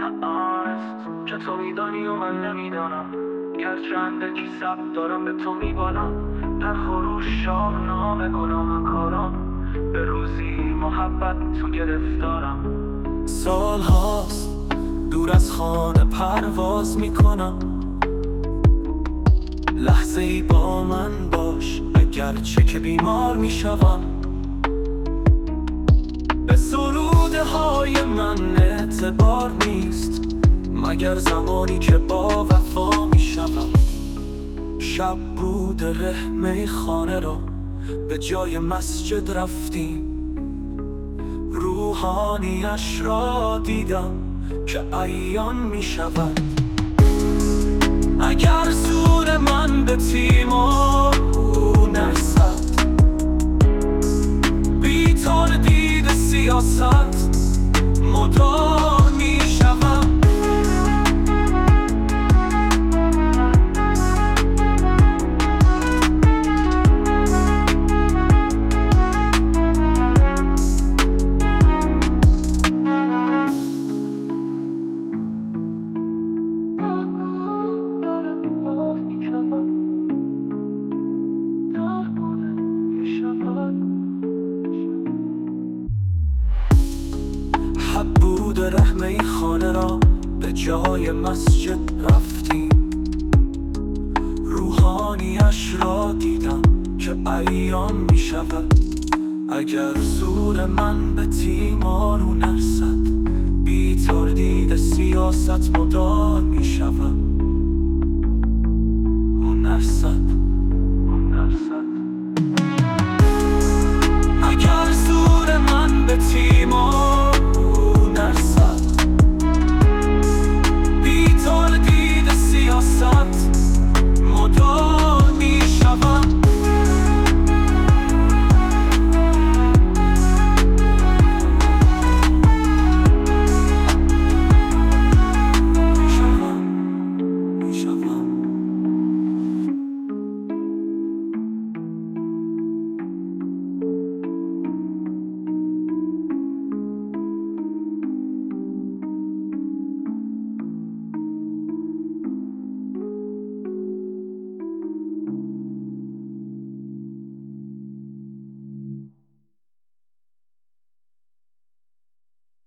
که تو میدانی و من نمیدانم، گرچند که سب دارم به تو میبالم. در خروش شاهنامه گناه کارم، به روزی محبت تو گرفتارم. سال هاست دور از خانه پرواز میکنم، لحظه ای با من باش اگرچه که بیمار میشوم. به سروده های من اعتبار نیست مگر زمانی که با وفا میشوم. شب بود رحمه خانه را به جای مسجد رفتیم، روحانیش را دیدم که عیان میشود. اگر زور من به تیمار او نرسد، بی تردید سیاست مدار می شوم. بود رحمه خانه را به جای مسجد رفتیم، روحانیش را دیدم که عیان می شود. اگر زور من به تیمار او نرسد، بی تردید سیاست مدار می شود.